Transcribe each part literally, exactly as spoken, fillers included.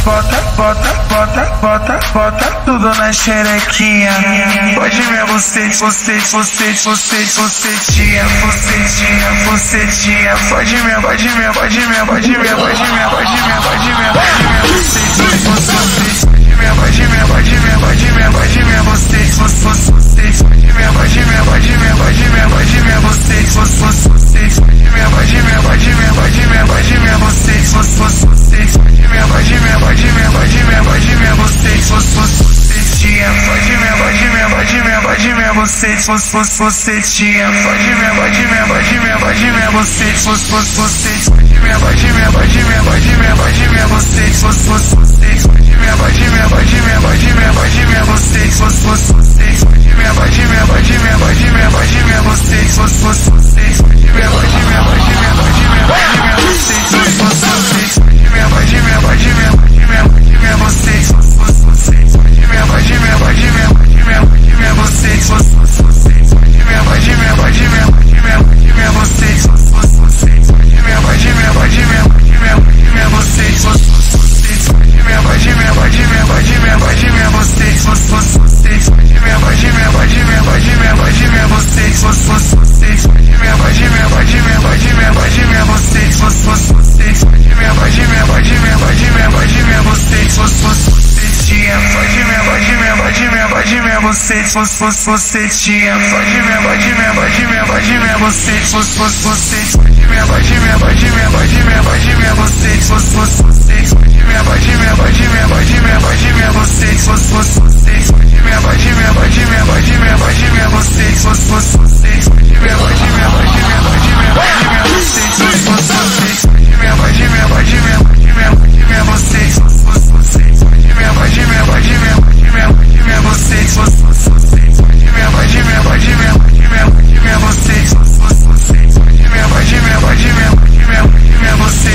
bota, bota, bota, bota, bota tudo na xerequinha. Pode mesmo, você, você, você, você, você tinha, você tinha, você tinha. Pode mesmo, pode mesmo, pode mesmo, pode mesmo, pode mesmo, pode mesmo, pode mesmo, pode mesmo, você, você, pode mesmo, pode mesmo, pode mesmo, pode mesmo, pode mesmo, você, você, você, pode mesmo, pode mesmo, pode mesmo, pode mesmo, pode mesmo, você, você, você, pode mesmo, pode mesmo, pode mesmo, pode mesmo, pode mesmo, você, você, você, pode mesmo, pode mesmo, pode mesmo, pode mesmo, pode mesmo, você, você, você tinha, pode mesmo, pode mesmo, pode mesmo, pode mesmo, você, você, você tinha, pode mesmo, pode mesmo, pode mesmo, pode mesmo, você, você, você, pode mesmo, pode mesmo, pode mesmo, pode mesmo, pode mesmo, você, você, você, pode mesmo, pode mesmo, pode mesmo, pode mesmo, pode mesmo, você, você, você, pode mesmo, pode mesmo, pode mesmo, pode mesmo, pode mesmo, você, você, você, pode mesmo, pode mesmo, pode mesmo, pode mesmo, pode mesmo, você, você, você, pode mesmo, pode mesmo, pode mesmo, pode mesmo, pode mesmo, você, você, você, pode mesmo, pode mesmo, pode mesmo, pode mesmo, pode mesmo, você, você, você, pode mesmo, pode mesmo, pode mesmo, pode mesmo, pode mesmo, você, você, você, pode mesmo, pode mesmo, pode mesmo, pode mesmo, pode mesmo, você, você, pode mesmo, pode mesmo, pode mesmo, pode mesmo, pode mesmo, você, você, você, pode mesmo, pode mesmo, pode mesmo, pode mesmo, pode mesmo, você, você, você, pode mesmo, pode mesmo, pode mesmo, pode mesmo, pode mesmo, você, você, você, pode mesmo, pode mesmo, pode mesmo, pode mesmo, pode mesmo, você, você, você tinha, pode mesmo, pode mesmo, pode mesmo, pode mesmo, você, você, você tinha, pode mesmo, pode mesmo, pode mesmo, pode mesmo, você, você, você, pode mesmo, pode mesmo, pode mesmo, pode mesmo, pode mesmo, você, você, você, pode mesmo, pode mesmo, pode mesmo, pode mesmo, pode mesmo, você, você, você, pode mesmo, pode mesmo, pode mesmo, pode mesmo, pode mesmo, você, você, você, pode mesmo, pode mesmo, pode mesmo, pode mesmo, pode mesmo, você, você, você, pode mesmo, pode mesmo, pode mesmo, pode mesmo, pode mesmo, você, você, você, pode mesmo, pode mesmo, pode mesmo, pode mesmo, pode mesmo, você, você, você, pode mesmo, pode mesmo, pode mesmo, pode mesmo, pode mesmo, você, você, você, pode mesmo, pode mesmo, pode mesmo, pode mesmo, pode mesmo, você,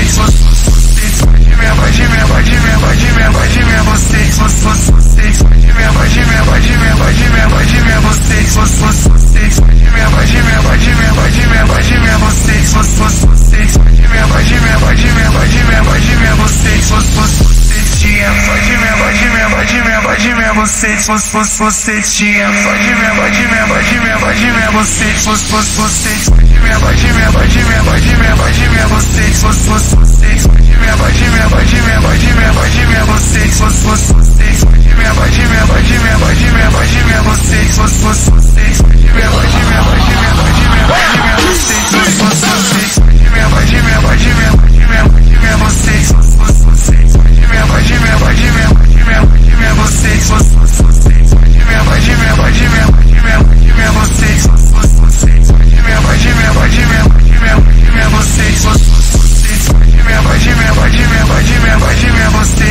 você, pode mesmo, pode mesmo, pode mesmo, pode mesmo, pode mesmo, você, você, você, pode mesmo, pode mesmo, pode mesmo, pode mesmo, pode mesmo, você, você, você, pode mesmo, pode mesmo, pode mesmo, pode mesmo, pode mesmo, você, você, você, pode mesmo, pode mesmo, pode mesmo, pode mesmo, pode mesmo, você, você, você tinha, pode mesmo, pode mesmo, pode mesmo, pode mesmo, você, você, você tinha, pode mesmo, pode mesmo, pode mesmo, pode mesmo, você, você, você, pode mesmo, pode mesmo, pode mesmo, pode mesmo, pode mesmo, você, você, você, pode mesmo, pode mesmo, pode mesmo, pode mesmo, pode mesmo, você, você, você, pode mesmo, pode mesmo, pode mesmo, pode mesmo, pode mesmo, você, você, você, pode mesmo, pode mesmo, pode mesmo, pode mesmo, pode mesmo, você, você, você, pode mesmo, pode mesmo, pode mesmo, pode mesmo, pode mesmo, você, você, você, pode mesmo, pode mesmo, pode mesmo, pode mesmo, pode mesmo, você, você, você, pode mesmo, pode mesmo, pode mesmo, pode mesmo, pode mesmo, você, você, você, pode mesmo, pode mesmo, pode mesmo, pode mesmo, pode mesmo, você, você, pode mesmo, pode mesmo, pode mesmo, pode mesmo, pode mesmo, você,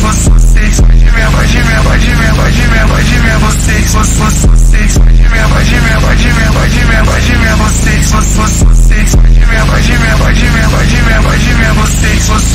você, pode mesmo, pode mesmo, pode mesmo, pode mesmo, pode mesmo, você, você, pode mesmo, pode mesmo, pode mesmo, pode mesmo, pode mesmo, você, você, pode mesmo, pode mesmo, pode mesmo, pode mesmo, pode mesmo, você,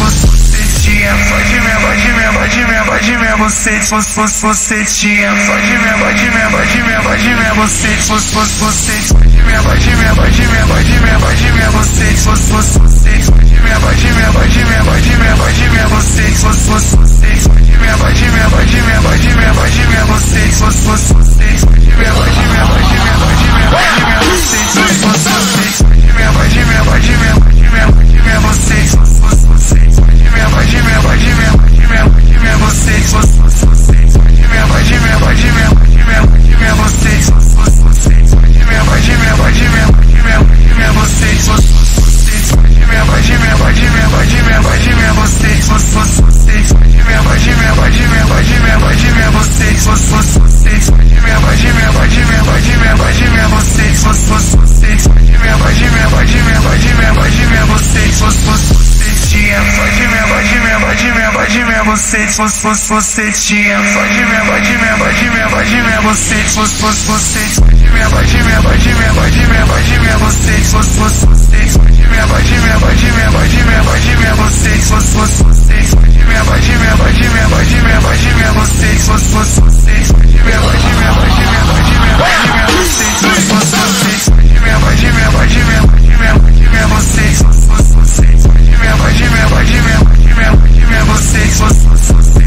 você, tinha, pode mesmo, pode mesmo, pode mesmo, pode mesmo, você, você, você tinha, pode mesmo, pode mesmo, pode mesmo, pode mesmo, você, você, você, pode mesmo, pode mesmo, pode mesmo, pode mesmo, pode mesmo, você, você, você, pode mesmo, pode mesmo, pode mesmo, pode mesmo, pode mesmo, você, você, você, pode mesmo, pode mesmo, pode mesmo, pode mesmo, pode mesmo, você, você, você, pode mesmo, pode mesmo, pode mesmo, pode mesmo, pode mesmo, você, você, você, pode mesmo, pode mesmo, pode mesmo, pode mesmo, pode mesmo, você, você, você, pode mesmo, pode mesmo, pode mesmo, pode mesmo, pode mesmo, você, você, você, pode mesmo, pode mesmo, pode mesmo, pode mesmo, pode mesmo, você, você, você, pode mesmo, pode mesmo, pode mesmo, pode mesmo, pode mesmo, você, você, pode mesmo, pode mesmo, pode mesmo, pode mesmo, pode mesmo, você, você, você, pode mesmo, pode mesmo, pode mesmo, pode mesmo, pode mesmo, você, você, você, pode mesmo, pode mesmo, pode mesmo, pode mesmo, pode mesmo, você, você, você, pode mesmo, pode mesmo, pode mesmo, pode mesmo, pode mesmo, você, você, você tinha, pode mesmo, pode mesmo, pode mesmo, pode mesmo, você, você, você tinha, pode mesmo, pode mesmo, pode mesmo, pode mesmo, você, você, você, pode mesmo, pode mesmo, pode mesmo, pode mesmo, pode mesmo, você, você, você, pode mesmo, pode mesmo, pode mesmo, pode mesmo, pode mesmo, você, você, você, pode mesmo, pode mesmo, pode mesmo, pode mesmo, pode mesmo, você, você, você, pode mesmo, pode mesmo, pode mesmo, pode mesmo, pode mesmo, você, você, você, pode mesmo, pode mesmo, pode mesmo, pode mesmo, pode mesmo, você, você, você, pode mesmo, pode mesmo, pode mesmo, pode mesmo, pode mesmo, você, você, você.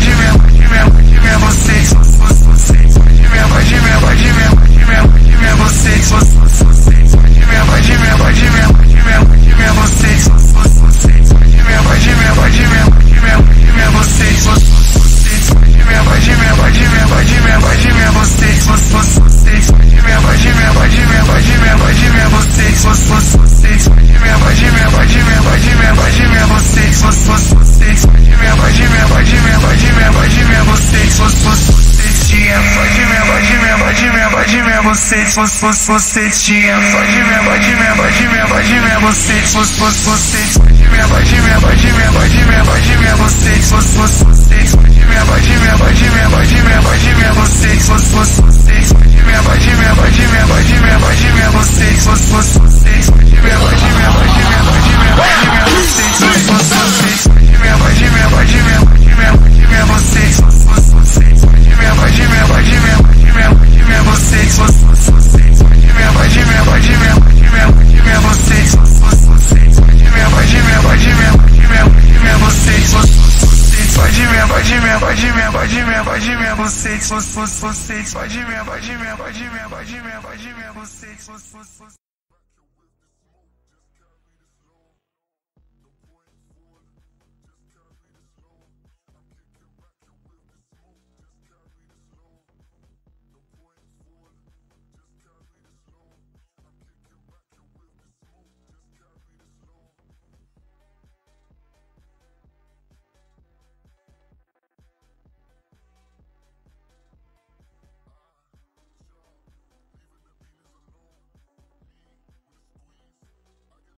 pode mesmo, pode mesmo, pode mesmo, vocês, vocês, pode mesmo, pode mesmo, pode mesmo, pode mesmo, pode mesmo, vocês, vocês, pode mesmo, pode mesmo, pode mesmo, pode mesmo, pode mesmo, vocês, vocês, pode mesmo, pode mesmo, pode mesmo, pode mesmo, pode mesmo, vocês, vocês, pode mesmo, pode mesmo, pode mesmo, pode mesmo, pode mesmo, vocês, vocês, pode mesmo, pode mesmo, pode mesmo, pode mesmo, pode mesmo, vocês, vocês, pode mesmo, pode mesmo, pode mesmo, pode mesmo, pode mesmo, vocês, vocês, pode mesmo, pode mesmo, pode mesmo, pode mesmo, pode mesmo, vocês, vocês, tia, pode mesmo, pode mesmo, pode mesmo, pode mesmo, vocês, vocês, tia, pode mesmo, pode mesmo, pode mesmo, pode mesmo, vocês, vocês, pode mesmo, pode mesmo, pode mesmo, pode mesmo, pode mesmo, vocês, vocês, pode mesmo, pode mesmo, pode mesmo, pode mesmo, pode mesmo, vocês, vocês, pode mesmo, pode mesmo, pode mesmo, pode mesmo, pode mesmo, vocês, vocês, pode mesmo, pode mesmo, pode mesmo, pode mesmo, pode mesmo, vocês, vocês, pode mesmo, pode mesmo, pode mesmo, pode mesmo, pode mesmo, vocês, vocês, pode mesmo, pode mesmo, pode mesmo, pode mesmo, pode mesmo, vocês, vocês, pode mesmo, pode mesmo, pode mesmo, pode mesmo, pode mesmo, vocês, vocês, pode mesmo, pode mesmo, pode mesmo, pode mesmo, pode mesmo, vocês, vocês, pode mesmo, pode mesmo, pode mesmo, pode mesmo, pode mesmo, vocês, vocês, pode mesmo, pode mesmo, pode mesmo, pode mesmo, pode mesmo, vocês, vocês.